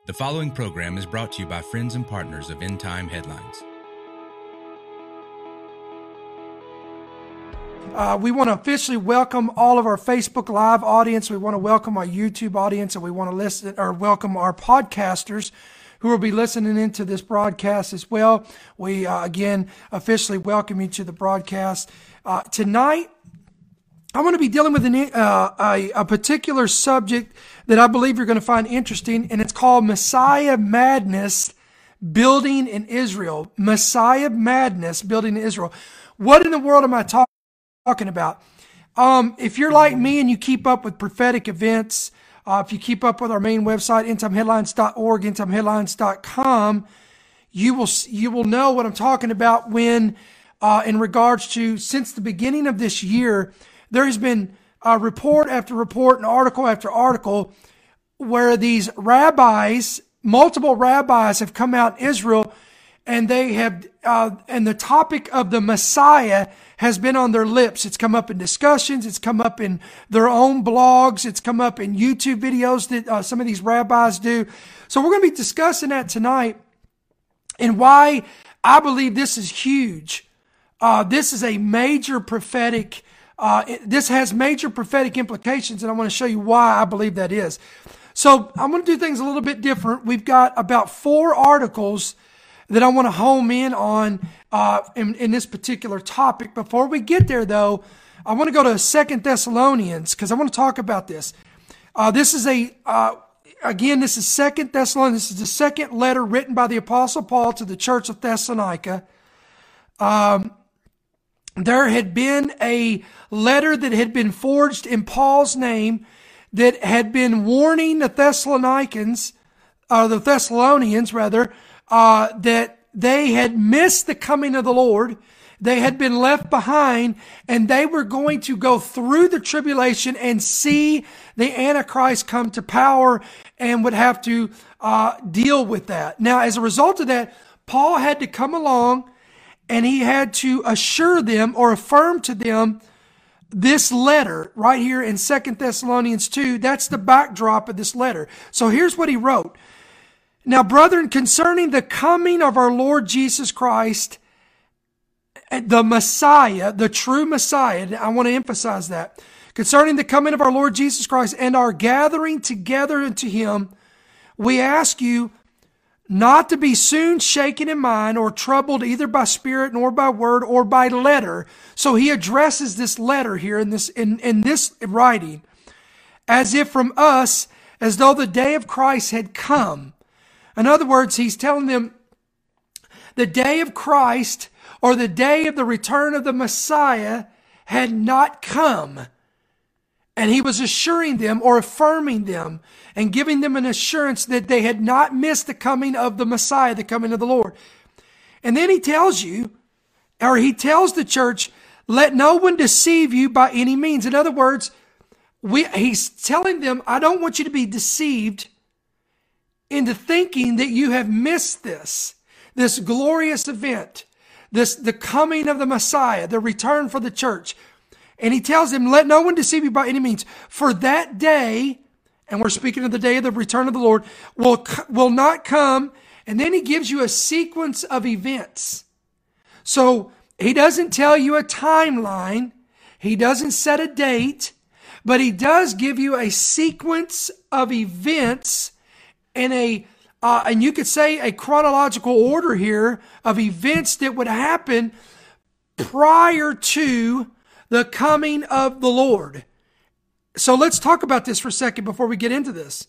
The following program is brought to you by friends and partners of End Time Headlines. We want to officially welcome all of our Facebook Live audience. We want to welcome our YouTube audience, and we want to welcome our podcasters who will be listening into this broadcast as well. We again officially welcome you to the broadcast tonight. I'm going to be dealing with a particular subject that I believe you're going to find interesting, and it's called Messiah Madness Building in Israel. Messiah Madness Building in Israel. What in the world am I talking about? If you're like me and you keep up with prophetic events, if you keep up with our main website, endtimeheadlines.org, endtimeheadlines.com, you will know what I'm talking about when, in regards to, since the beginning of this year, there has been report after report and article after article where these rabbis, multiple rabbis, have come out in Israel, and they have, and the topic of the Messiah has been on their lips. It's come up in discussions. It's come up in their own blogs. It's come up in YouTube videos that some of these rabbis do. So we're going to be discussing that tonight and why I believe this is huge. This is a major prophetic this has major prophetic implications, and I want to show you why I believe that is. So I'm going to do things a little bit different. We've got about 4 articles that I want to home in on in this particular topic. Before we get there, though, I want to go to 2 Thessalonians because I want to talk about this. This is this is 2 Thessalonians. This is the second letter written by the Apostle Paul to the church of Thessalonica. There had been a letter that had been forged in Paul's name that had been warning the Thessalonians, that they had missed the coming of the Lord. They had been left behind, and they were going to go through the tribulation and see the Antichrist come to power and would have to deal with that. Now, as a result of that, Paul had to come along and he had to assure them or affirm to them this letter right here in 2 Thessalonians 2. That's the backdrop of this letter. So here's what he wrote. Now, brethren, concerning the coming of our Lord Jesus Christ, the Messiah, the true Messiah, I want to emphasize that. Concerning the coming of our Lord Jesus Christ and our gathering together unto him, we ask you not to be soon shaken in mind or troubled either by spirit nor by word or by letter. So he addresses this letter here in this writing as if from us, as though the day of Christ had come. In other words, he's telling them the day of Christ or the day of the return of the Messiah had not come. And he was assuring them or affirming them and giving them an assurance that they had not missed the coming of the Messiah, the coming of the Lord. And then he tells you, or he tells the church, let no one deceive you by any means. In other words, he's telling them, I don't want you to be deceived into thinking that you have missed this glorious event, the coming of the Messiah, the return for the church. And he tells them, let no one deceive you by any means. For that day, and we're speaking of the day of the return of the Lord, will not come. And then he gives you a sequence of events. So he doesn't tell you a timeline. He doesn't set a date. But he does give you a sequence of events and and you could say a chronological order here of events that would happen prior to the coming of the Lord. So let's talk about this for a second before we get into this.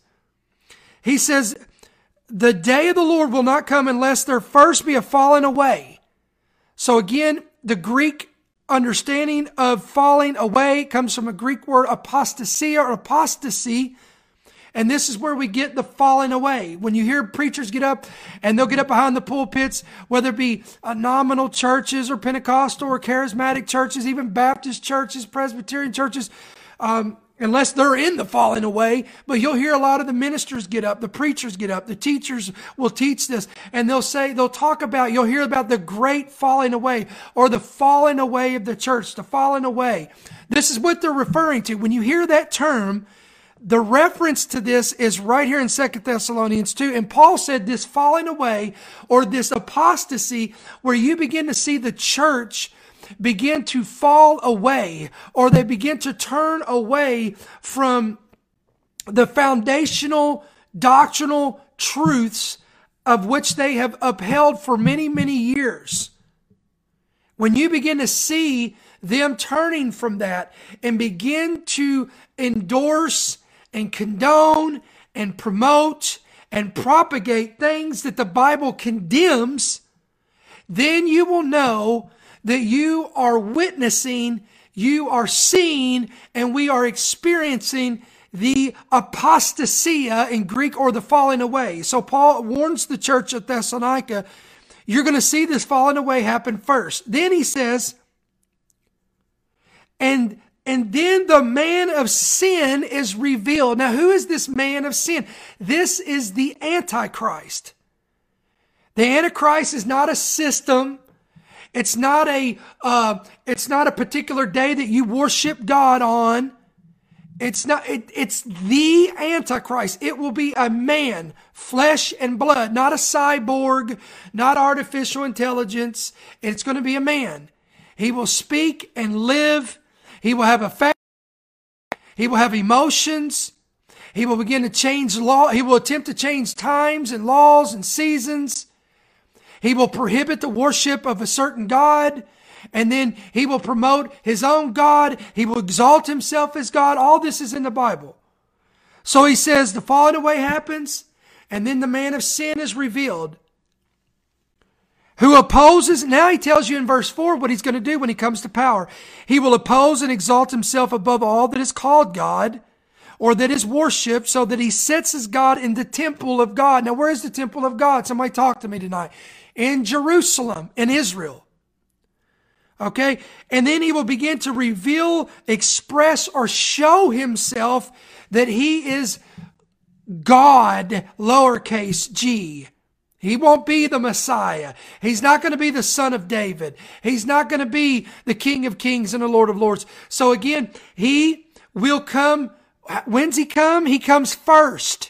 He says, the day of the Lord will not come unless there first be a falling away. So again, the Greek understanding of falling away comes from a Greek word apostasia or apostasy. And this is where we get the falling away. When you hear preachers get up and they'll get up behind the pulpits, whether it be nominal churches or Pentecostal or charismatic churches, even Baptist churches, Presbyterian churches, unless they're in the falling away. But you'll hear a lot of the ministers get up, the preachers get up, the teachers will teach this, and you'll hear about the great falling away or the falling away of the church, the falling away. This is what they're referring to. When you hear that term, the reference to this is right here in 2 Thessalonians 2. And Paul said this falling away, or this apostasy, where you begin to see the church begin to fall away, or they begin to turn away from the foundational doctrinal truths of which they have upheld for many, many years. When you begin to see them turning from that and begin to endorse and condone and promote and propagate things that the Bible condemns, then you will know that you are witnessing, you are seeing, and we are experiencing the apostasia in Greek, or the falling away. So Paul warns the church at Thessalonica, you're going to see this falling away happen first. Then he says, and then the man of sin is revealed. Now, who is this man of sin? This is the Antichrist. The Antichrist is not a system. It's not a particular day that you worship God on. It's the Antichrist. It will be a man, flesh and blood, not a cyborg, not artificial intelligence. It's going to be a man. He will speak and live. He will have a faith. He will have emotions. He will begin to change law. He will attempt to change times and laws and seasons. He will prohibit the worship of a certain God. And then he will promote his own God. He will exalt himself as God. All this is in the Bible. So he says the falling away happens, and then the man of sin is revealed, who opposes. Now he tells you in verse 4 what he's going to do when he comes to power. He will oppose and exalt himself above all that is called God, or that is worshipped, so that he sets his God in the temple of God. Now, where is the temple of God? Somebody talk to me tonight. In Jerusalem, in Israel. Okay? And then he will begin to reveal, express, or show himself that he is God, lowercase g. He won't be the Messiah. He's not going to be the Son of David. He's not going to be the King of Kings and the Lord of Lords. So again, he will come. When's he come? He comes first.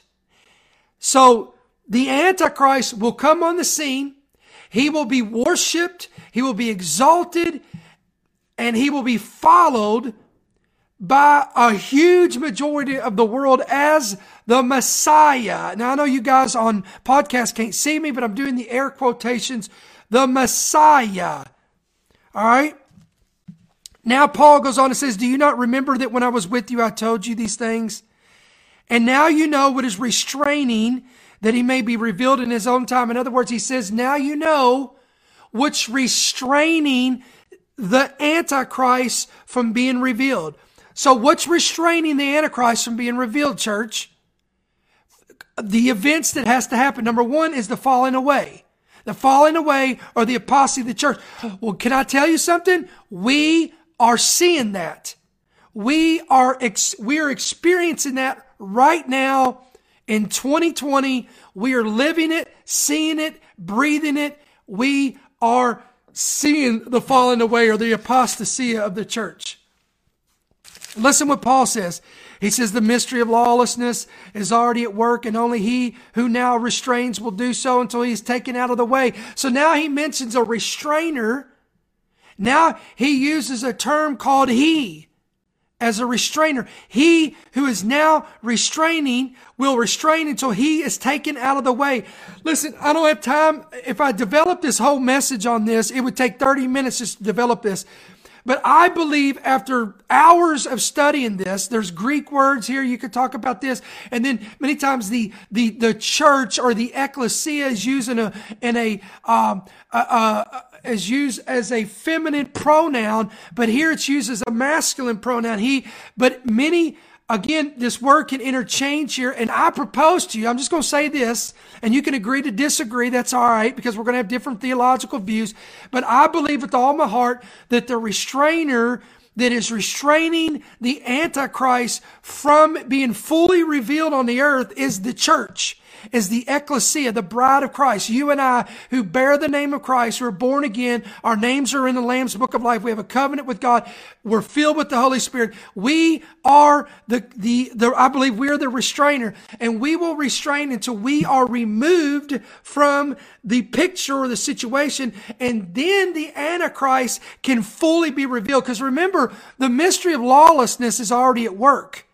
So the Antichrist will come on the scene. He will be worshipped. He will be exalted. And he will be followed by a huge majority of the world as the Messiah. Now, I know you guys on podcast can't see me, but I'm doing the air quotations. The Messiah. All right? Now, Paul goes on and says, do you not remember that when I was with you, I told you these things? And now you know what is restraining, that he may be revealed in his own time. In other words, he says, now you know what's restraining the Antichrist from being revealed. So what's restraining the Antichrist from being revealed, church? The events that has to happen. Number one is the falling away. The falling away, or the apostasy of the church. Well, can I tell you something? We are seeing that. We are experiencing that right now in 2020. We are living it, seeing it, breathing it. We are seeing the falling away, or the apostasy of the church. Listen what Paul says. He says the mystery of lawlessness is already at work, and only he who now restrains will do so until he is taken out of the way. So now he mentions a restrainer. Now he uses a term called he as a restrainer. He who is now restraining will restrain until he is taken out of the way. Listen, I don't have time. If I develop this whole message on this, it would take 30 minutes just to develop this. But I believe after hours of studying this, there's Greek words here. You could talk about this. And then many times the church, or the ecclesia, is used is used as a feminine pronoun, but here it's used as a masculine pronoun. But many, again, this word can interchange here. And I propose to you, I'm just going to say this, and you can agree to disagree. That's all right, because we're going to have different theological views. But I believe with all my heart that the restrainer that is restraining the Antichrist from being fully revealed on the earth is the church. is the ecclesia, the bride of Christ. You and I who bear the name of Christ, who are born again, our names are in the Lamb's Book of Life. We have a covenant with God. We're filled with the Holy Spirit. We are I believe we are the restrainer, and we will restrain until we are removed from the picture or the situation, and then the Antichrist can fully be revealed. Because remember, the mystery of lawlessness is already at work.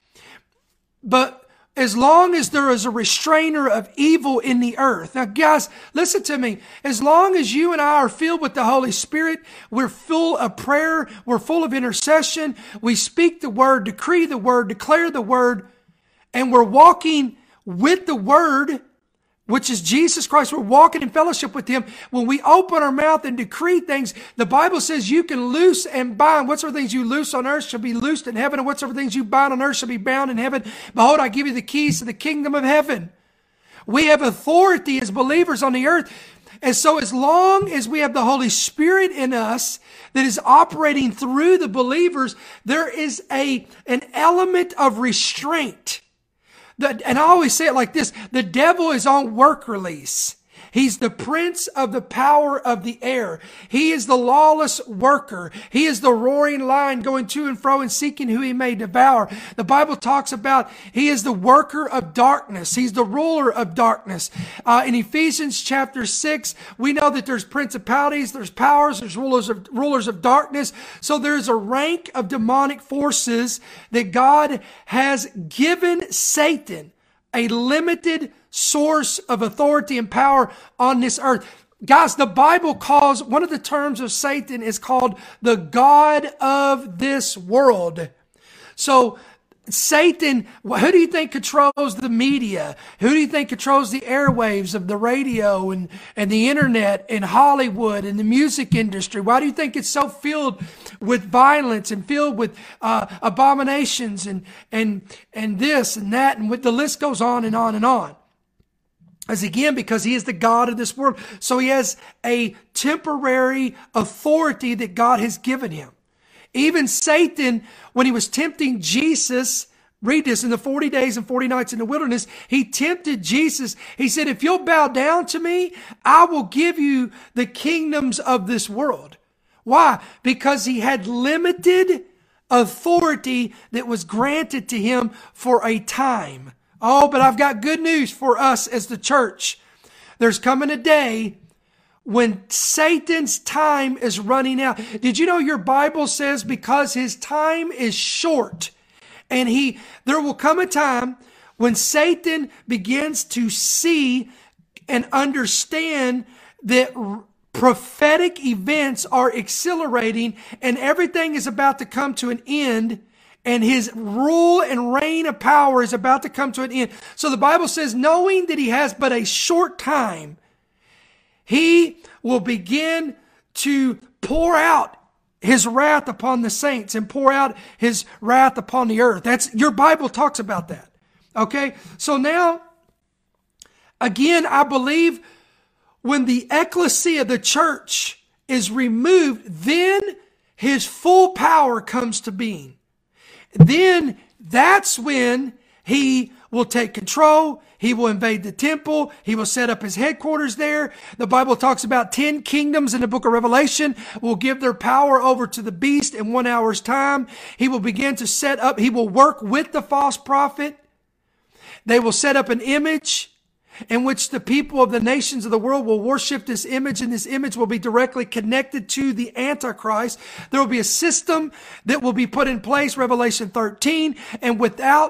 But as long as there is a restrainer of evil in the earth. Now, guys, listen to me. As long as you and I are filled with the Holy Spirit, we're full of prayer, we're full of intercession, we speak the word, decree the word, declare the word, and we're walking with the word, which is Jesus Christ. We're walking in fellowship with Him. When we open our mouth and decree things, the Bible says you can loose and bind. Whatsoever things you loose on earth shall be loosed in heaven, and whatsoever things you bind on earth shall be bound in heaven. Behold, I give you the keys to the kingdom of heaven. We have authority as believers on the earth. And so as long as we have the Holy Spirit in us that is operating through the believers, there is an element of restraint. And I always say it like this: the devil is on work release. He's the prince of the power of the air. He is the lawless worker. He is the roaring lion going to and fro and seeking who he may devour. The Bible talks about he is the worker of darkness. He's the ruler of darkness. In Ephesians chapter 6, we know that there's principalities, there's powers, there's rulers of darkness. So there's a rank of demonic forces that God has given Satan a limited source of authority and power on this earth. Guys, the Bible calls, one of the terms of Satan is called the God of this world. So Satan, who do you think controls the media? Who do you think controls the airwaves of the radio and the internet and Hollywood and the music industry? Why do you think it's so filled with violence and filled with abominations and this and that, and the list goes on and on and on? As again, because he is the God of this world. So he has a temporary authority that God has given him. Even Satan, when he was tempting Jesus, read this, in the 40 days and 40 nights in the wilderness, he tempted Jesus. He said, if you'll bow down to me, I will give you the kingdoms of this world. Why? Because he had limited authority that was granted to him for a time. Oh, but I've got good news for us as the church. There's coming a day when Satan's time is running out. Did you know your Bible says because his time is short, and there will come a time when Satan begins to see and understand that prophetic events are accelerating and everything is about to come to an end, and his rule and reign of power is about to come to an end. So the Bible says, knowing that he has but a short time, he will begin to pour out his wrath upon the saints and pour out his wrath upon the earth. That's, your Bible talks about that. Okay? So now, again, I believe when the ecclesia, the church, is removed, then his full power comes to being. Then that's when he will take control. He will invade the temple. He will set up his headquarters there. The Bible talks about 10 kingdoms in the book of Revelation will give their power over to the beast in 1 hour's time. He will begin to set up, he will work with the false prophet. They will set up an image in which the people of the nations of the world will worship this image, and this image will be directly connected to the Antichrist. There will be a system that will be put in place, Revelation 13, and without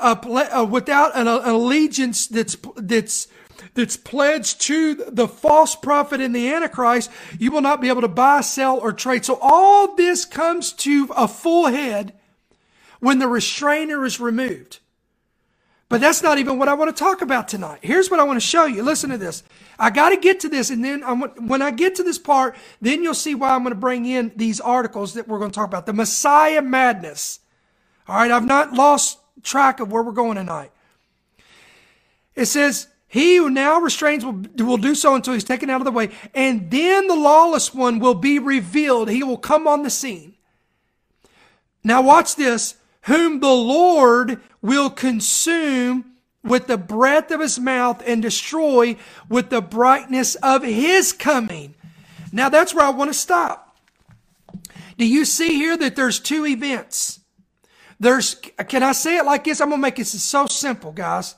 an allegiance that's pledged to the false prophet and the Antichrist, you will not be able to buy, sell, or trade. So all this comes to a full head when the restrainer is removed. But that's not even what I want to talk about tonight. Here's what I want to show you. Listen to this. I got to get to this, and then when I get to this part, then you'll see why I'm going to bring in these articles that we're going to talk about. The Messiah madness. All right, I've not lost track of where we're going tonight. It says, he who now restrains will do so until he's taken out of the way, and then the lawless one will be revealed. He will come on the scene. Now watch this. Whom the Lord will consume with the breath of his mouth and destroy with the brightness of his coming. Now that's where I want to stop. Do you see here that there's two events? Can I say it like this? I'm going to make it so simple, guys.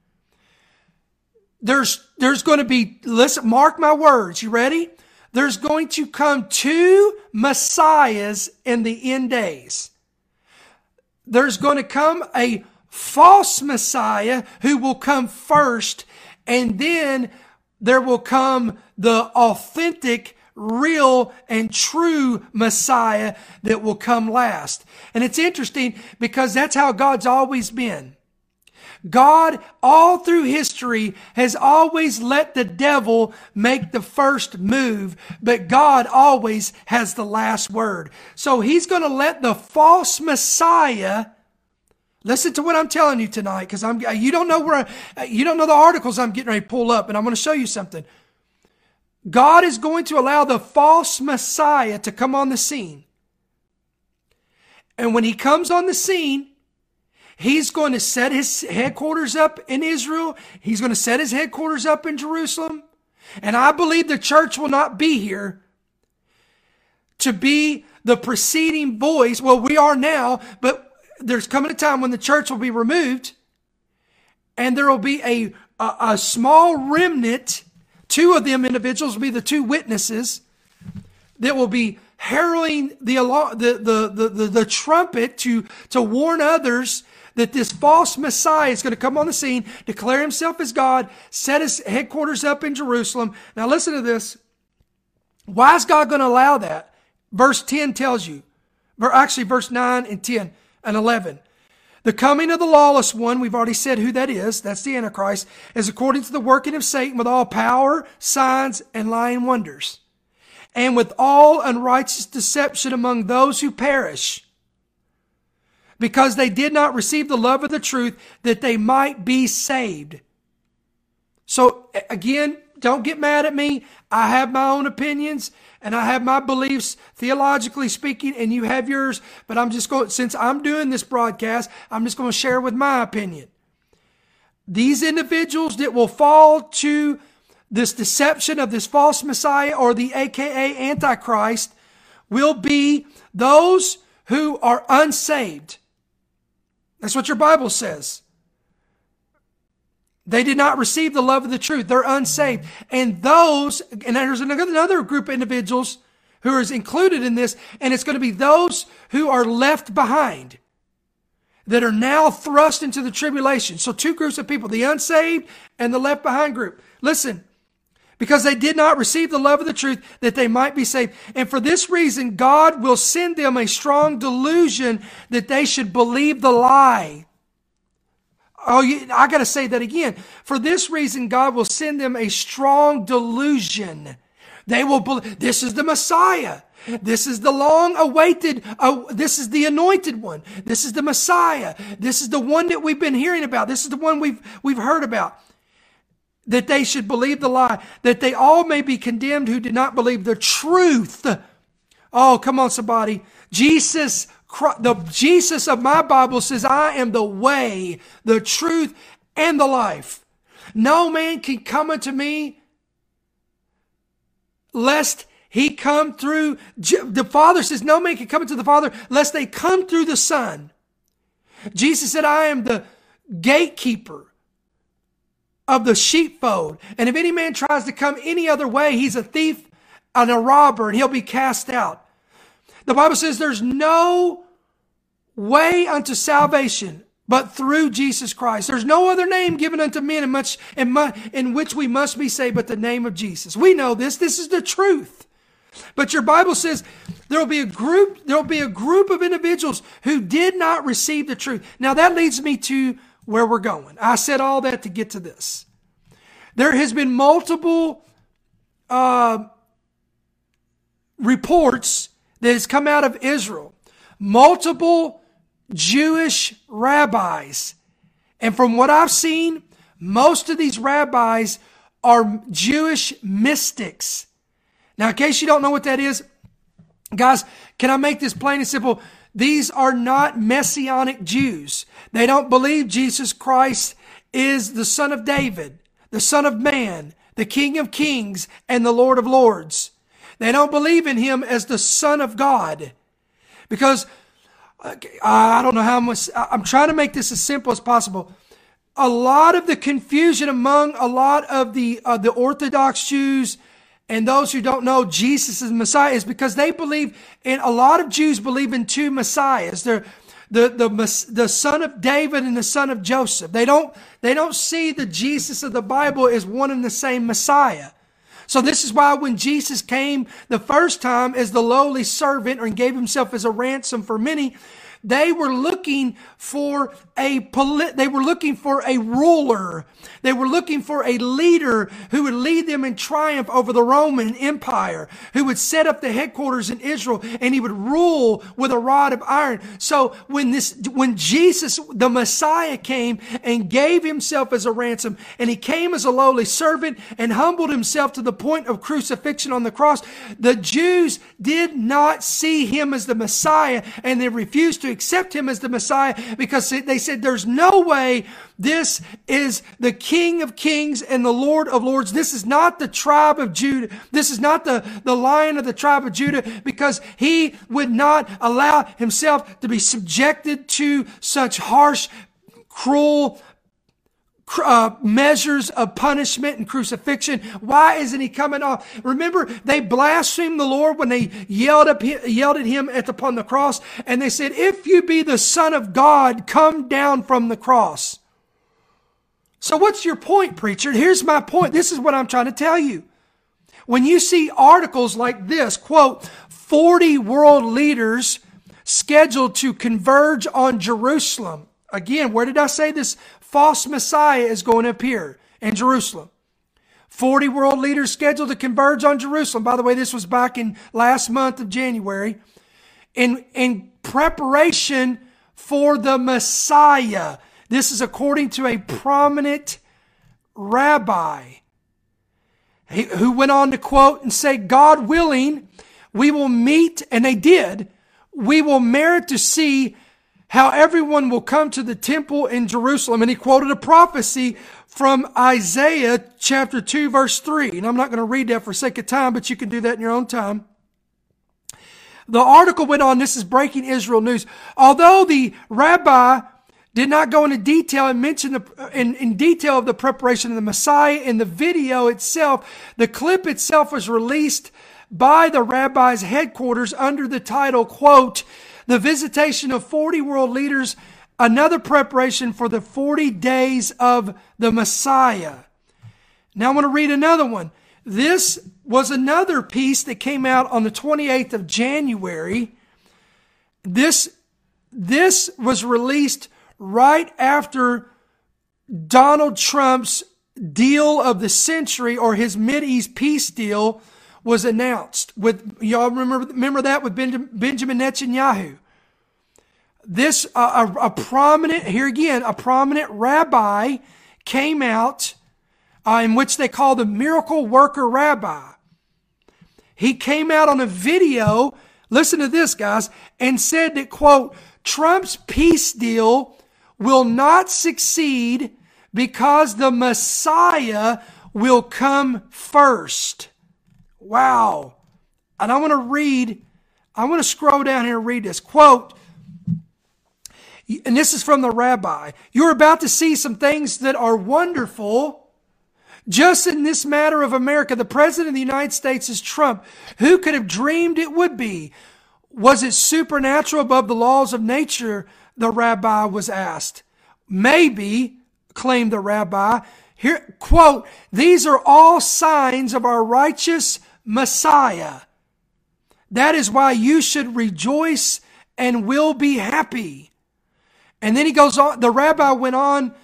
There's going to be, listen, mark my words. You ready? There's going to come two Messiahs in the end days. There's going to come a false Messiah who will come first, and then there will come the authentic, real, and true Messiah that will come last. And it's interesting because that's how God's always been. God, all through history, has always let the devil make the first move, but God always has the last word. So he's going to let the false Messiah, listen to what I'm telling you tonight, because you don't know the articles I'm getting ready to pull up, and I'm going to show you something. God is going to allow the false Messiah to come on the scene. And when he comes on the scene, he's going to set his headquarters up in Israel. He's going to set his headquarters up in Jerusalem. And I believe the church will not be here to be the preceding voice. Well, we are now, but there's coming a time when the church will be removed. And there will be a small remnant. Two of them individuals will be the two witnesses that will be heralding the trumpet to warn others that this false Messiah is going to come on the scene, declare himself as God, set his headquarters up in Jerusalem. Now listen to this. Why is God going to allow that? Verse 10 tells you. Actually, verse 9 and 10 and 11. The coming of the lawless one, we've already said who that is. That's the Antichrist, is according to the working of Satan with all power, signs, and lying wonders, and with all unrighteous deception among those who perish, because they did not receive the love of the truth, that they might be saved. So again, don't get mad at me. I have my own opinions and I have my beliefs theologically speaking, and you have yours, but since I'm doing this broadcast, I'm just going to share with my opinion. These individuals that will fall to this deception of this false Messiah, or the AKA Antichrist, will be those who are unsaved. That's what your Bible says. They did not receive the love of the truth. They're unsaved. And there's another group of individuals who is included in this, and it's going to be those who are left behind, that are now thrust into the tribulation. So two groups of people, the unsaved and the left behind group. Listen, because they did not receive the love of the truth, that they might be saved. And for this reason, God will send them a strong delusion that they should believe the lie. I got to say that again. For this reason, God will send them a strong delusion. They will believe this is the Messiah. This is the long-awaited, this is the anointed one. This is the Messiah. This is the one that we've been hearing about. This is the one we've heard about. That they should believe the lie, that they all may be condemned who did not believe the truth. Oh, come on, somebody. The Jesus of my Bible says, I am the way, the truth, and the life. No man can come unto me lest he come through. The Father says, no man can come unto the Father lest they come through the Son. Jesus said, I am the gatekeeper of the sheepfold. And if any man tries to come any other way, he's a thief and a robber, and he'll be cast out. The Bible says there's no way unto salvation but through Jesus Christ. There's no other name given unto men in which we must be saved but the name of Jesus. We know this. This is the truth. But your Bible says there'll be a group of individuals who did not receive the truth. Now that leads me to where we're going. I said all that to get to this. There has been multiple reports that has come out of Israel. Multiple Jewish rabbis. And from what I've seen, most of these rabbis are Jewish mystics. Now, in case you don't know what that is, guys, can I make this plain and simple? These are not Messianic Jews. They don't believe Jesus Christ is the Son of David, the Son of Man, the King of Kings, and the Lord of Lords. They don't believe in him as the Son of God. Because, I don't know how much, I'm trying to make this as simple as possible. A lot of the confusion among a lot of the Orthodox Jews and those who don't know Jesus is the Messiah is because they believe, and a lot of Jews believe in two Messiahs. They're the son of David and the son of Joseph. They don't see the Jesus of the Bible as one and the same Messiah. So this is why when Jesus came the first time as the lowly servant and gave himself as a ransom for many, they were looking for a ruler. They were looking for a leader who would lead them in triumph over the Roman Empire, who would set up the headquarters in Israel, and he would rule with a rod of iron. So when Jesus, the Messiah, came and gave himself as a ransom, and he came as a lowly servant and humbled himself to the point of crucifixion on the cross, the Jews did not see him as the Messiah, and they refused to accept him as the Messiah because they said there's no way this is the King of Kings and the Lord of Lords. This is not the tribe of Judah. This is not the Lion of the tribe of Judah, because he would not allow himself to be subjected to such harsh, cruel measures of punishment and crucifixion. Why isn't he coming off? Remember, they blasphemed the Lord when they yelled at him upon the cross, and they said, "If you be the Son of God, come down from the cross." So what's your point, preacher? Here's my point. This is what I'm trying to tell you. When you see articles like this, quote, 40 world leaders scheduled to converge on Jerusalem. Again, where did I say this false Messiah is going to appear? In Jerusalem. 40 world leaders scheduled to converge on Jerusalem. By the way, this was back in last month of January. In preparation for the Messiah. This is according to a prominent rabbi who went on to quote and say, "God willing, we will meet," and they did, "we will merit to see how everyone will come to the temple in Jerusalem." And he quoted a prophecy from Isaiah chapter 2, verse 3. And I'm not going to read that for sake of time, but you can do that in your own time. The article went on, this is Breaking Israel News. Although the rabbi did not go into detail and mention in detail of the preparation of the Messiah in the video itself, the clip itself was released by the rabbi's headquarters under the title, quote, "The visitation of 40 world leaders, another preparation for the 40 days of the Messiah." Now I want to read another one. This was another piece that came out on the 28th of January. This was released right after Donald Trump's deal of the century, or his Mideast peace deal, was announced. Y'all remember that with Benjamin Netanyahu. This a prominent rabbi came out, in which they call the miracle worker rabbi. He came out on a video, listen to this, guys, and said that, quote, "Trump's peace deal will not succeed because the Messiah will come first." Wow. And I want to scroll down here and read this. Quote, and this is from the rabbi, "You're about to see some things that are wonderful. Just in this matter of America, the President of the United States is Trump. Who could have dreamed it would be? Was it supernatural above the laws of nature?" the rabbi was asked. "Maybe," claimed the rabbi. Here, quote, "These are all signs of our righteous Messiah. That is why you should rejoice and will be happy." And then he goes on, the rabbi went on,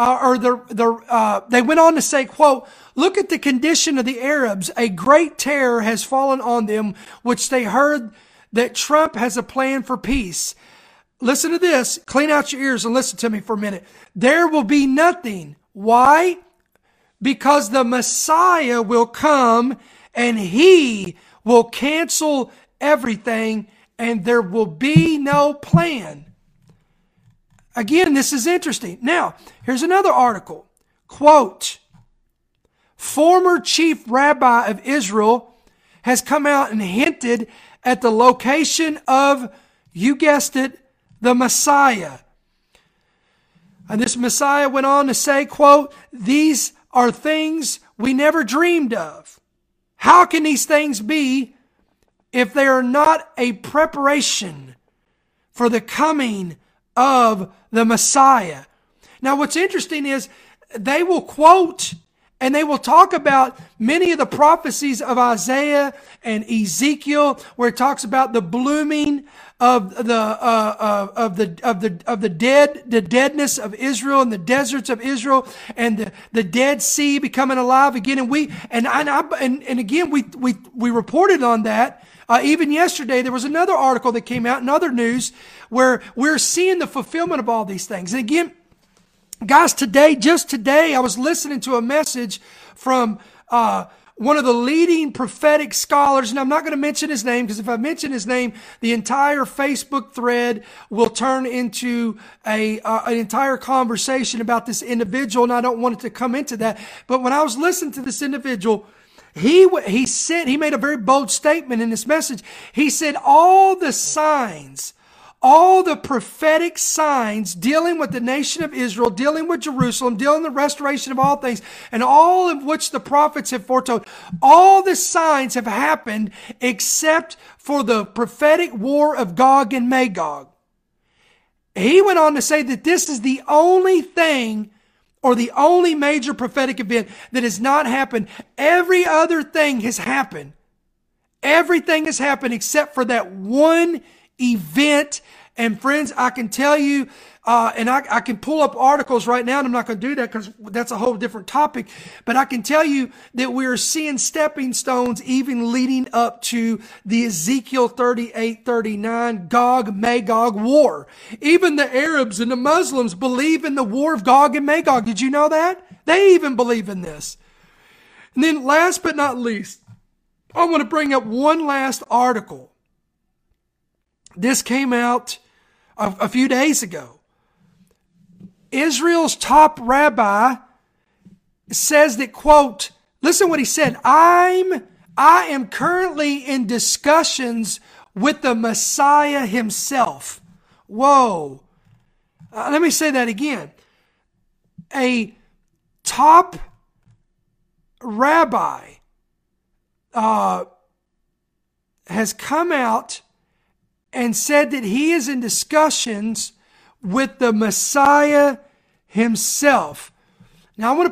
they went on to say, quote, "Look at the condition of the Arabs. A great terror has fallen on them, which they heard that Trump has a plan for peace." Listen to this. Clean out your ears and listen to me for a minute. "There will be nothing." Why? Because the Messiah will come and he will cancel everything and there will be no plan. Again, this is interesting. Now, here's another article. Quote, former chief rabbi of Israel has come out and hinted at the location of, you guessed it, the Messiah. And this Messiah went on to say, quote, these are things we never dreamed of. How can these things be if they are not a preparation for the coming of the Messiah? Now, what's interesting is they will quote and they will talk about many of the prophecies of Isaiah and Ezekiel, where it talks about the blooming of the dead, the deadness of Israel and the deserts of Israel, and the Dead Sea becoming alive again. And again, we reported on that. Even yesterday, there was another article that came out in other news where we're seeing the fulfillment of all these things. And again, guys, just today, I was listening to a message from one of the leading prophetic scholars, and I'm not going to mention his name, because if I mention his name, the entire Facebook thread will turn into an entire conversation about this individual, and I don't want it to come into that. But when I was listening to this individual, he made a very bold statement in this message. He said, all the signs, all the prophetic signs dealing with the nation of Israel, dealing with Jerusalem, dealing with the restoration of all things, and all of which the prophets have foretold, all the signs have happened except for the prophetic war of Gog and Magog. He went on to say that this is the only thing, or the only major prophetic event that has not happened. Every other thing has happened. Everything has happened except for that one event. And friends, I can tell you, and I can pull up articles right now, and I'm not going to do that because that's a whole different topic, but I can tell you that we are seeing stepping stones even leading up to the Ezekiel 38-39 Gog-Magog war. Even the Arabs and the Muslims believe in the war of Gog and Magog. Did you know that? They even believe in this. And then last but not least, I want to bring up one last article. This came out a few days ago. Israel's top rabbi says that, quote, listen what he said, I am currently in discussions with the Messiah himself. Whoa. Let me say that again. A top rabbi has come out and said that he is in discussions with the Messiah himself. Now I want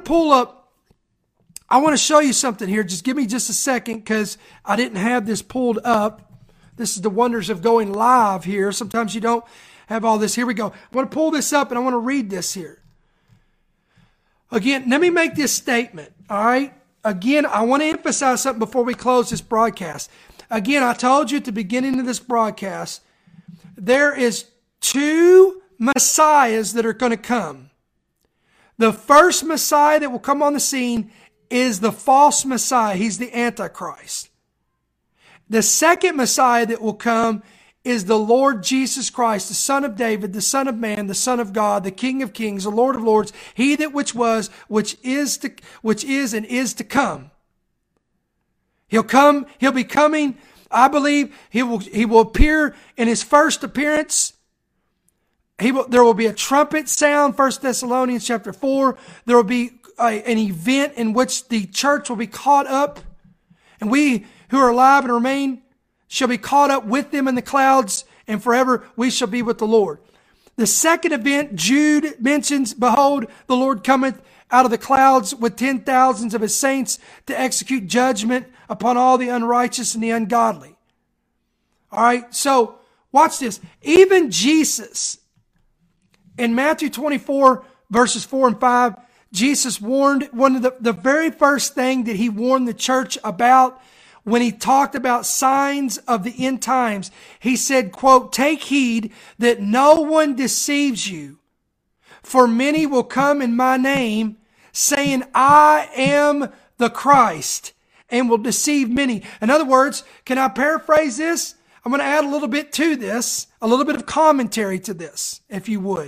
to show you something here. Just give me just a second, because I didn't have this pulled up. This is the wonders of going live here. Sometimes you don't have all this. Here we go. I want to pull this up and I want to read this here. Again, let me make this statement. All right. Again, I want to emphasize something before we close this broadcast. Again, I told you at the beginning of this broadcast, there is two Messiahs that are going to come. The first Messiah that will come on the scene is the false Messiah. He's the Antichrist. The second Messiah that will come is the Lord Jesus Christ, the Son of David, the Son of Man, the Son of God, the King of Kings, the Lord of Lords, he that which was, which is, and is to come. He'll be coming. I believe he will appear in his first appearance. There will be a trumpet sound, 1 Thessalonians chapter 4. There will be an event in which the church will be caught up, and we who are alive and remain shall be caught up with them in the clouds, and forever we shall be with the Lord. The second event, Jude mentions, behold, the Lord cometh out of the clouds with 10,000s of his saints to execute judgment upon all the unrighteous and the ungodly. All right, so watch this. Even Jesus, in Matthew 24, verses 4 and 5, Jesus warned, one of the very first thing that he warned the church about when he talked about signs of the end times, he said, quote, take heed that no one deceives you. For many will come in my name, saying, I am the Christ, and will deceive many. In other words, can I paraphrase this? I'm going to add a little bit to this, a little bit of commentary to this, if you would.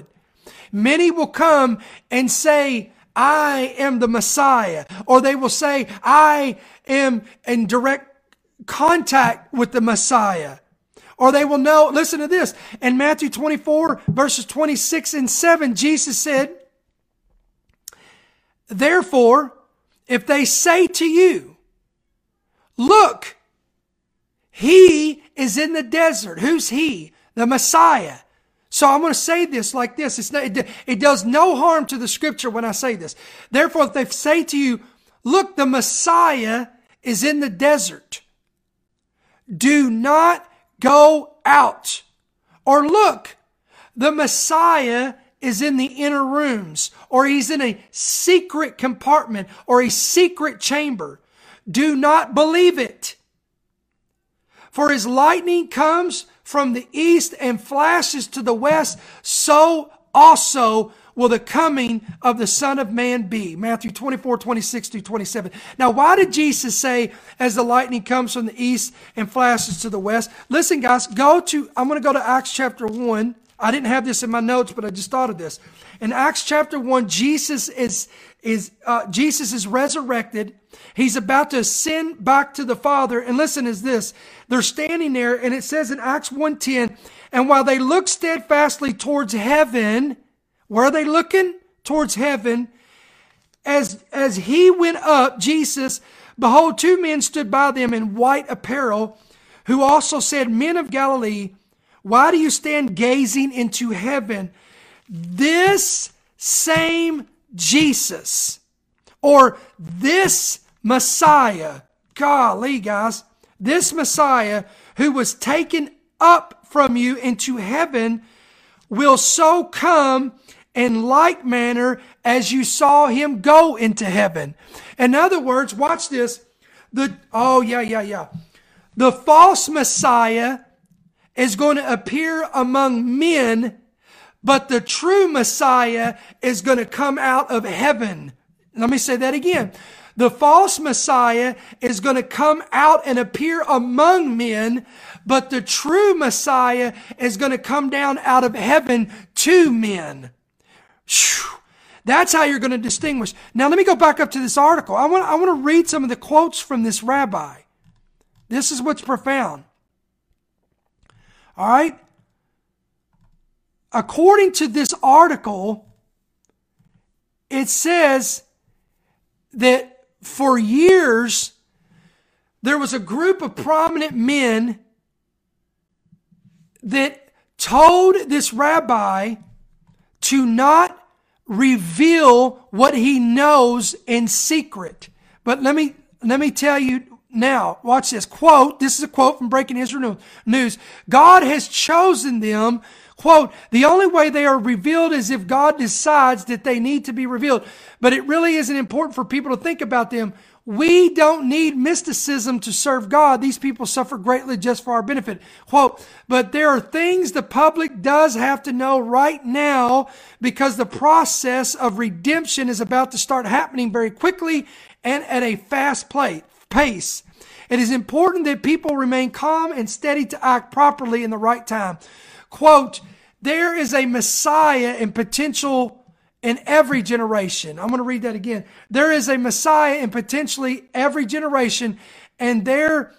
Many will come and say, I am the Messiah. Or they will say, I am in direct contact with the Messiah. Or they will know, listen to this. In Matthew 24, verses 26 and 7, Jesus said, therefore, if they say to you, look, he is in the desert. Who's he? The Messiah. So I'm going to say this like this. It does no harm to the scripture when I say this. Therefore, if they say to you, look, the Messiah is in the desert, do not go out. Or look, the Messiah is in the inner rooms, or he's in a secret compartment or a secret chamber. Do not believe it. For as lightning comes from the east and flashes to the west, so also will the coming of the Son of Man be. Matthew 24, 26 through 27. Now, why did Jesus say, as the lightning comes from the east and flashes to the west? Listen, guys, I'm going to go to Acts chapter 1. I didn't have this in my notes, but I just thought of this. In Acts chapter 1, Jesus is resurrected. He's about to ascend back to the Father. And listen is this. They're standing there, and it says in Acts 1:10, and while they looked steadfastly towards heaven, where are they looking? Towards heaven. As he went up, Jesus, behold, two men stood by them in white apparel, who also said, Men of Galilee, why do you stand gazing into heaven? This same Jesus, or this Messiah, golly guys, this Messiah who was taken up from you into heaven will so come in like manner as you saw him go into heaven. In other words, watch this. The false Messiah is going to appear among men, but the true Messiah is going to come out of heaven. Let me say that again. The false Messiah is going to come out and appear among men, but the true Messiah is going to come down out of heaven to men. Whew. That's how you're going to distinguish. Now let me go back up to this article. I want to read some of the quotes from this rabbi. This is what's profound. All right. According to this article, it says that for years, there was a group of prominent men that told this rabbi to not reveal what he knows in secret. But let me tell you now, watch this quote. This is a quote from Breaking Israel News. God has chosen them. Quote, the only way they are revealed is if God decides that they need to be revealed. But it really isn't important for people to think about them. We don't need mysticism to serve God. These people suffer greatly just for our benefit. Quote, but there are things the public does have to know right now because the process of redemption is about to start happening very quickly and at a fast pace. It is important that people remain calm and steady to act properly in the right time. Quote, there is a Messiah in potential in every generation. I'm going to read that again. There is a Messiah in potentially every generation, and they're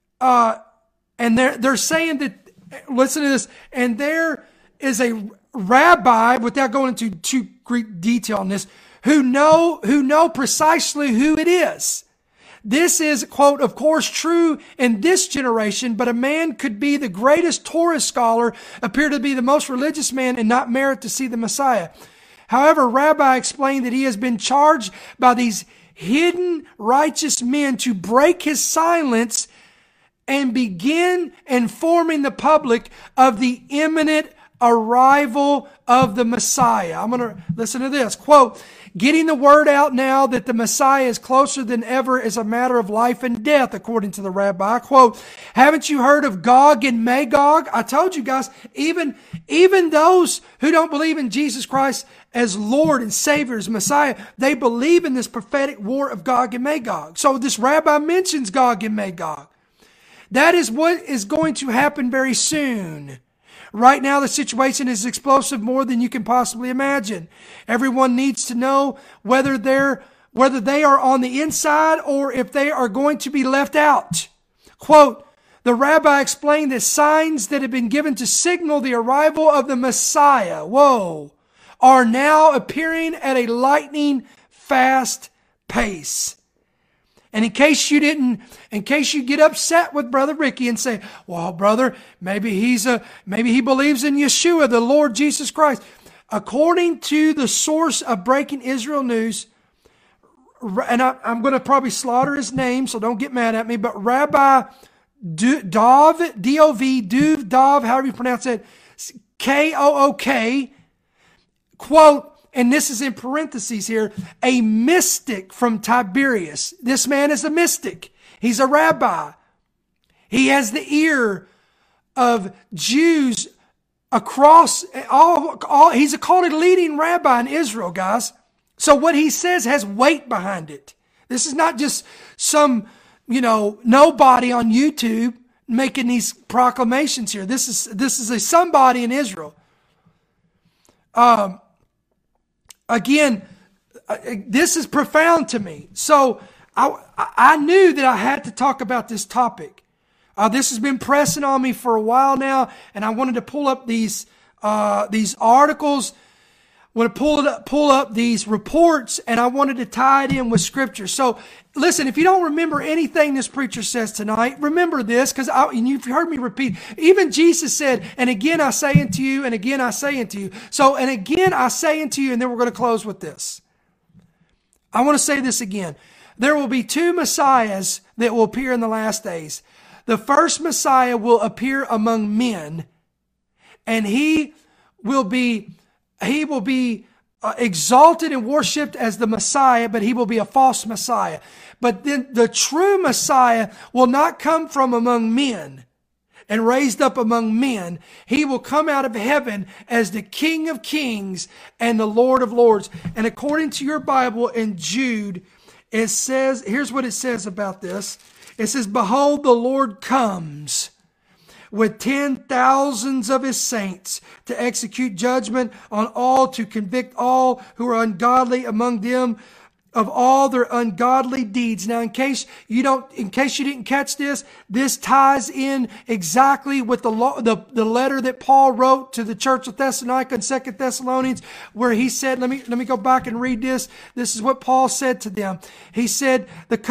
saying that, listen to this, and there is a rabbi, without going into too great detail on this, who know precisely who it is. This is, quote, of course, true in this generation, but a man could be the greatest Torah scholar, appear to be the most religious man, and not merit to see the Messiah. However, Rabbi explained that he has been charged by these hidden righteous men to break his silence and begin informing the public of the imminent arrival of the Messiah. I'm going to listen to this. Quote, getting the word out now that the Messiah is closer than ever is a matter of life and death, according to the rabbi. Quote, haven't you heard of Gog and Magog? I told you guys, even those who don't believe in Jesus Christ as Lord and Savior, as Messiah, they believe in this prophetic war of Gog and Magog. So this rabbi mentions Gog and Magog. That is what is going to happen very soon. Right now, the situation is explosive more than you can possibly imagine. Everyone needs to know whether they are on the inside or if they are going to be left out. Quote, the rabbi explained that signs that had been given to signal the arrival of the Messiah, are now appearing at a lightning fast pace. And in case you get upset with Brother Ricky and say, well, brother, maybe he believes in Yeshua, the Lord Jesus Christ. According to the source of Breaking Israel News, and I'm going to probably slaughter his name, so don't get mad at me, but Rabbi Dov, D-O-V, Dov, however you pronounce it, K-O-O-K, quote, and this is in parentheses here, a mystic from Tiberias. This man is a mystic. He's a rabbi. He has the ear of Jews across all. He's called a leading rabbi in Israel, guys. So what he says has weight behind it. This is not just some, nobody on YouTube making these proclamations here. This is a somebody in Israel. Again, this is profound to me. So I knew that I had to talk about this topic. This has been pressing on me for a while now, and I wanted to pull up these articles. I want to pull up these reports, and I wanted to tie it in with Scripture. So, listen, if you don't remember anything this preacher says tonight, remember this, because you've heard me repeat. Even Jesus said, and again I say unto you, and again I say unto you. So, and again I say unto you, and then we're going to close with this. I want to say this again. There will be two Messiahs that will appear in the last days. The first Messiah will appear among men, and he will be exalted and worshipped as the Messiah, but he will be a false Messiah. But then the true Messiah will not come from among men and raised up among men. He will come out of heaven as the King of Kings and the Lord of Lords. And according to your Bible in Jude, it says, here's what it says about this. It says, behold, the Lord comes with 10,000s of his saints to execute judgment on all, to convict all who are ungodly among them of all their ungodly deeds. Now, in case you didn't catch this, this ties in exactly with the letter that Paul wrote to the church of Thessalonica in 2 Thessalonians, where he said, let me go back and read this. This is what Paul said to them. He said,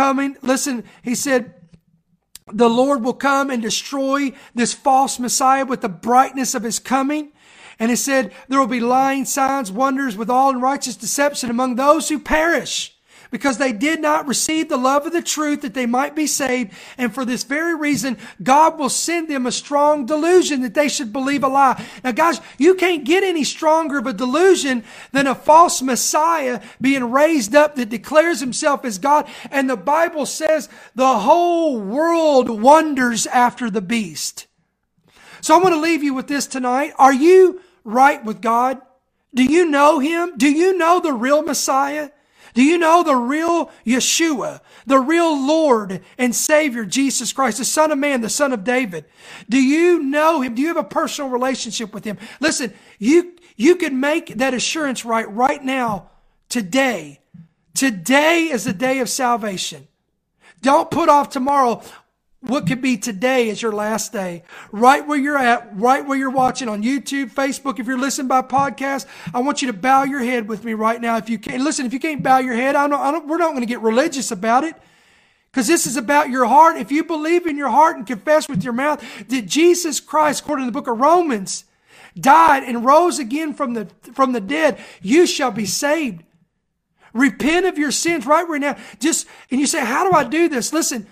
he said, the Lord will come and destroy this false Messiah with the brightness of his coming. And it said, there will be lying signs, wonders, with all unrighteous deception among those who perish, because they did not receive the love of the truth that they might be saved. And for this very reason, God will send them a strong delusion that they should believe a lie. Now, guys, you can't get any stronger of a delusion than a false Messiah being raised up that declares himself as God. And the Bible says the whole world wonders after the beast. So I want to leave you with this tonight. Are you right with God? Do you know him? Do you know the real Messiah? Do you know the real Yeshua, the real Lord and Savior, Jesus Christ, the Son of Man, the Son of David? Do you know him? Do you have a personal relationship with him? Listen, you can make that assurance right now, today. Today is the day of salvation. Don't put off tomorrow. What could be today is your last day. Right where you're at, right where you're watching on YouTube, Facebook. If you're listening by podcast, I want you to bow your head with me right now. If you can't, listen, if you can't bow your head, we're not going to get religious about it, because this is about your heart. If you believe in your heart and confess with your mouth that Jesus Christ, according to the book of Romans, died and rose again from the dead, you shall be saved. Repent of your sins right now. And you say, how do I do this? Listen,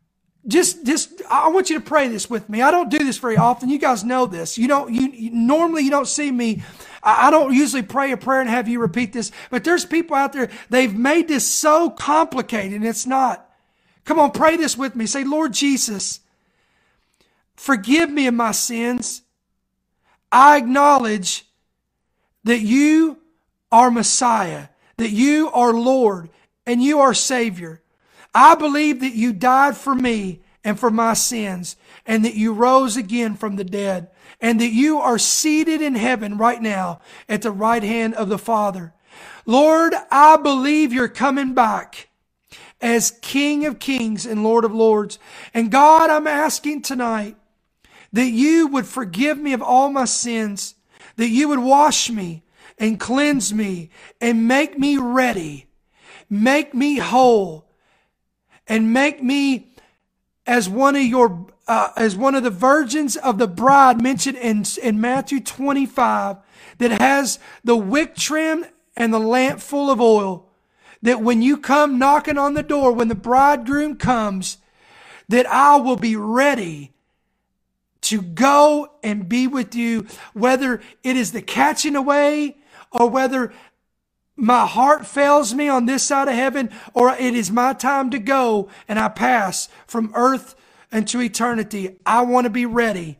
I want you to pray this with me. I don't do this very often. You guys know this. Normally you don't see me. I don't usually pray a prayer and have you repeat this, but there's people out there, they've made this so complicated, and it's not. Come on, pray this with me. Say, Lord Jesus, forgive me of my sins. I acknowledge that you are Messiah, that you are Lord, and you are Savior. I believe that you died for me and for my sins, and that you rose again from the dead, and that you are seated in heaven right now at the right hand of the Father. Lord, I believe you're coming back as King of Kings and Lord of Lords. And God, I'm asking tonight that you would forgive me of all my sins, that you would wash me and cleanse me and make me ready, make me whole, and make me as one of the virgins of the bride mentioned in Matthew 25, that has the wick trimmed and the lamp full of oil, that when you come knocking on the door, when the bridegroom comes, that I will be ready to go and be with you, whether it is the catching away or whether my heart fails me on this side of heaven, or it is my time to go and I pass from earth into eternity. I want to be ready.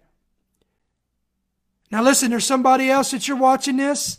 Now listen, there's somebody else that you're watching this,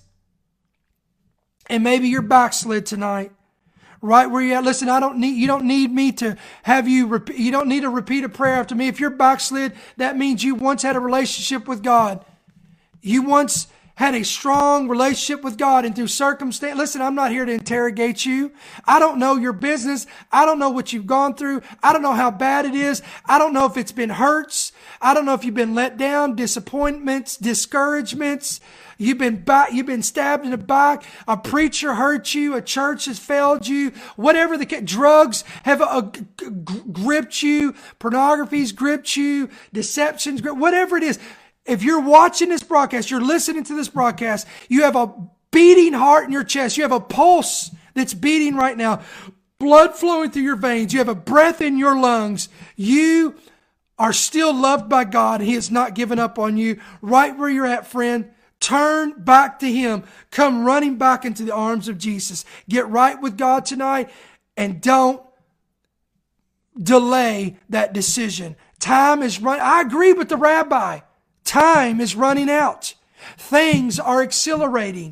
and maybe you're backslid tonight, right where you're at. Listen, you don't need me to have you don't need to repeat a prayer after me. If you're backslid, that means you once had a relationship with God. You once had a strong relationship with God, and through circumstance, listen, I'm not here to interrogate you. I don't know your business. I don't know what you've gone through. I don't know how bad it is. I don't know if it's been hurts. I don't know if you've been let down, disappointments, discouragements. You've been stabbed in the back. A preacher hurt you. A church has failed you. Whatever drugs have gripped you. Pornography's gripped you. Deception's gripped. Whatever it is. If you're watching this broadcast, you're listening to this broadcast, you have a beating heart in your chest. You have a pulse that's beating right now. Blood flowing through your veins. You have a breath in your lungs. You are still loved by God. He has not given up on you. Right where you're at, friend, turn back to Him. Come running back into the arms of Jesus. Get right with God tonight, and don't delay that decision. Time is running. I agree with the rabbi. Time is running out. Things are accelerating.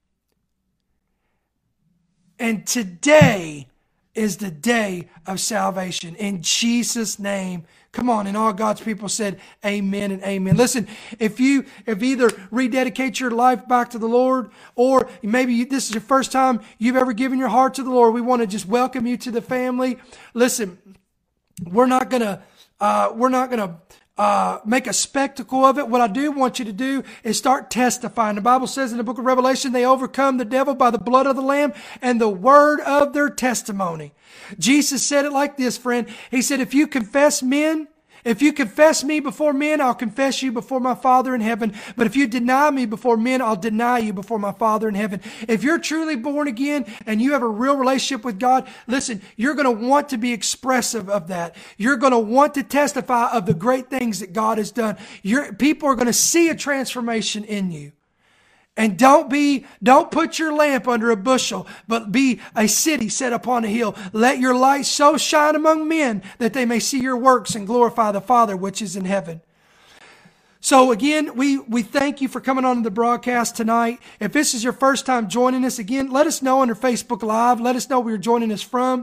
And today is the day of salvation. In Jesus' name. Come on. And all God's people said amen and amen. Listen, if either rededicate your life back to the Lord, or maybe this is your first time you've ever given your heart to the Lord, we want to just welcome you to the family. Listen, we're not going to make a spectacle of it. What I do want you to do is start testifying. The Bible says in the book of Revelation, they overcome the devil by the blood of the Lamb and the word of their testimony. Jesus said it like this, friend. He said, if you confess me before men, I'll confess you before my Father in heaven. But if you deny me before men, I'll deny you before my Father in heaven. If you're truly born again and you have a real relationship with God, listen, you're going to want to be expressive of that. You're going to want to testify of the great things that God has done. People are going to see a transformation in you. And don't put your lamp under a bushel, but be a city set upon a hill. Let your light so shine among men that they may see your works and glorify the Father which is in heaven. So again, we thank you for coming on the broadcast tonight. If this is your first time joining us, again, let us know under Facebook Live. Let us know where you're joining us from.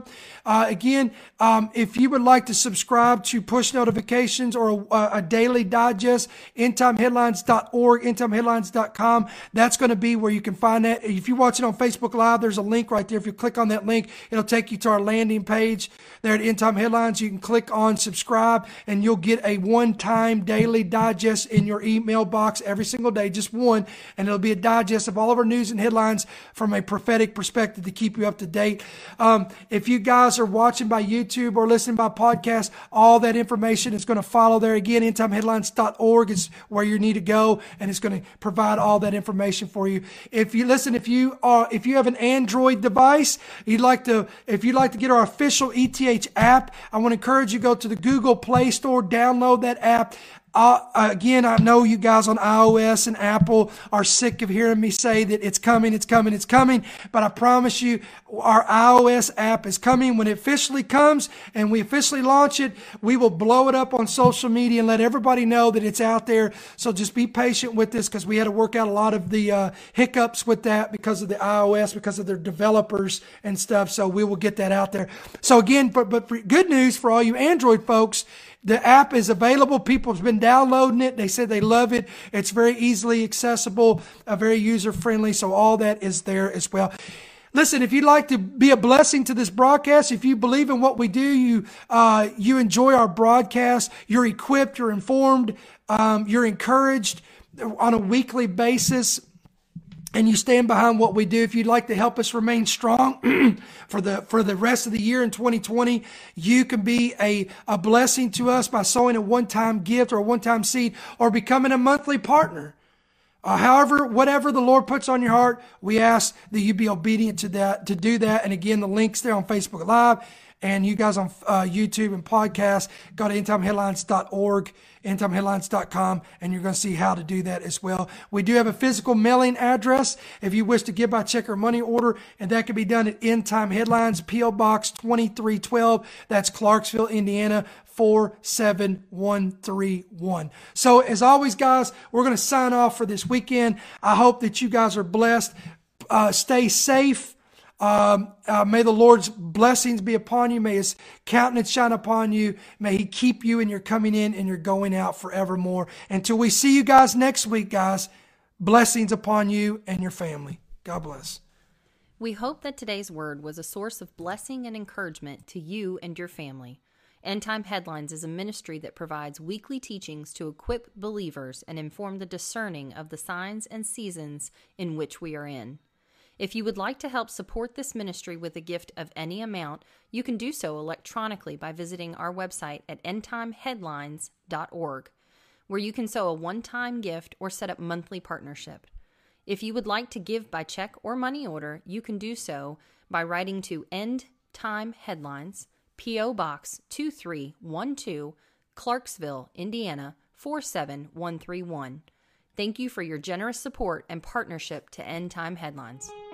If you would like to subscribe to push notifications or a daily digest, endtimeheadlines.org, endtimeheadlines.com. That's going to be where you can find that. If you're watching on Facebook Live, there's a link right there. If you click on that link, it'll take you to our landing page there at End Time Headlines. You can click on subscribe, and you'll get a one-time daily digest in your email box every single day, just one, and it'll be a digest of all of our news and headlines from a prophetic perspective to keep you up to date. If you guys are watching by YouTube or listening by podcast, all that information is going to follow there. Again, endtimeheadlines.org is where you need to go, and it's going to provide all that information for you. If you have an Android device, if you'd like to get our official ETH app, I want to encourage you to go to the Google Play Store, download that app. Again, I know you guys on iOS and Apple are sick of hearing me say that it's coming, but I promise you, our iOS app is coming. When it officially comes and we officially launch it, we will blow it up on social media and let everybody know that it's out there. So just be patient with this, because we had to work out a lot of the hiccups with that because of the iOS, because of their developers and stuff. So we will get that out there. So again, but good news for all you Android folks. The app is available. People have been downloading it. They said they love it. It's very easily accessible, very user-friendly. So all that is there as well. Listen, if you'd like to be a blessing to this broadcast, if you believe in what we do, you enjoy our broadcast, you're equipped, you're informed, you're encouraged on a weekly basis, and you stand behind what we do. If you'd like to help us remain strong for the rest of the year in 2020, you can be a blessing to us by sowing a one-time gift or a one-time seed, or becoming a monthly partner. However, whatever the Lord puts on your heart, we ask that you be obedient to that, to do that. And again, the link's there on Facebook Live, and you guys on YouTube and podcast. Go to endtimeheadlines.org, endtimeheadlines.com, and you're going to see how to do that as well. We do have a physical mailing address if you wish to give by check or money order, and that can be done at End Time Headlines, P.O. Box 2312. That's Clarksville, Indiana, 47131. So as always, guys, we're going to sign off for this weekend. I hope that you guys are blessed. Stay safe. May the Lord's blessings be upon you. May his countenance shine upon you. May he keep you in your coming in and your going out forevermore. Until we see you guys next week, guys, blessings upon you and your family. God bless. We hope that today's word was a source of blessing and encouragement to you and your family. End Time Headlines is a ministry that provides weekly teachings to equip believers and inform the discerning of the signs and seasons in which we are in. If you would like to help support this ministry with a gift of any amount, you can do so electronically by visiting our website at endtimeheadlines.org, where you can sow a one-time gift or set up monthly partnership. If you would like to give by check or money order, you can do so by writing to End Time Headlines, P.O. Box 2312, Clarksville, Indiana 47131. Thank you for your generous support and partnership to End Time Headlines.